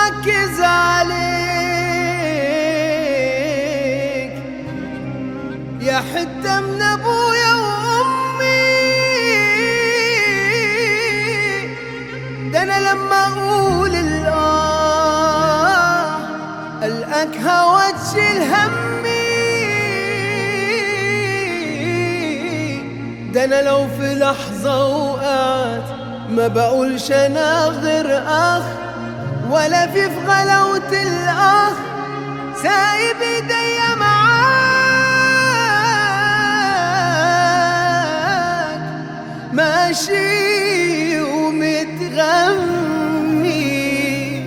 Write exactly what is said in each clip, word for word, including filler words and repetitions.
مركز عليك يا حتة من ابويا وامي. ده انا لما اقول الاه القاك هوا تشيل همي. ده انا لو في لحظة وقعت ما بقولش انا غير اخ، ولا في في غلاوة الاخ سايب ايديا معاك ماشي ومتغمي.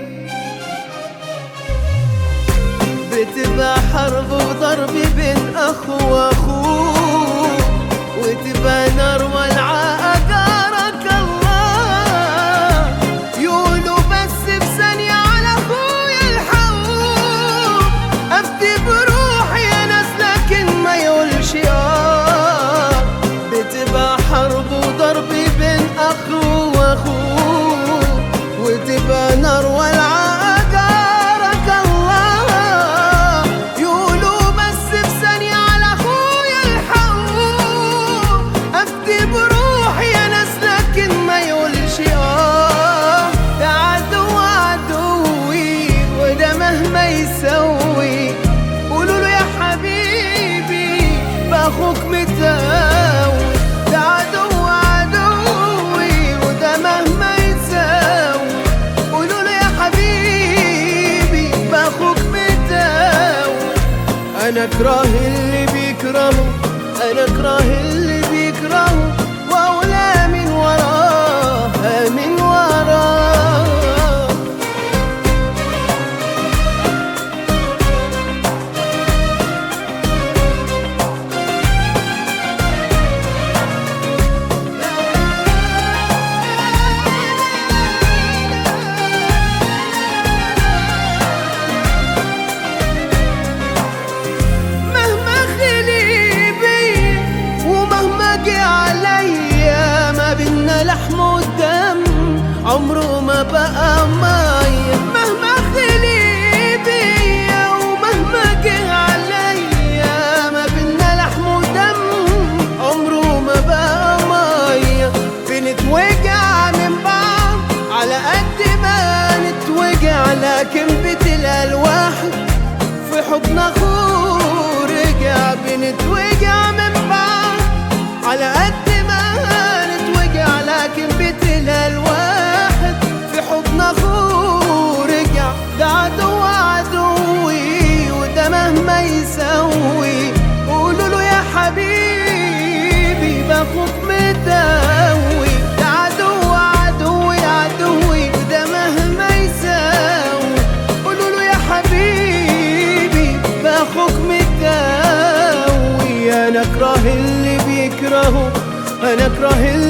بتبقى حرب وضرب بين اخ واخوه، وتبقى نار والعاء أجارك الله. يقولوا بس في ثانية على أخويا الحقوق، أفتي بروحي يا ناس لكن ما يقولش آه. بتبقى حرب وضرب بين أخ وأخوه، وتبقى نار والعاء اخوك متاوي. ده عدو عدوي وده مهما يساوي. قولوا له يا حبيبي باخوك متاوي. انا اكره اللي بيكرهه، انا اكره اللي بيكرهه، واولى من وراه من وراه. لحم ودم عمره ما بقى مايا، مهما خلي بيا ومهما جه عليا. ما بينا لحم ودم عمره ما بقى مايا. بنتوجع من بعض على قد ما نتوجع، لكن بتلاقي الواحد في حضن اخوه رجع. بنتوجع من بعض على قد لكن بتلاقي الواحد في حضن اخوه رجع. ده عدو عدوي وده مهما يسوي. قولوا له يا حبيبي باخوك متاوي. ده عدو عدوي عدوي وده مهما يسوي. قولوا له يا حبيبي باخوك متاوي. انا اكره اللي بيكرهه، انا اكره اللي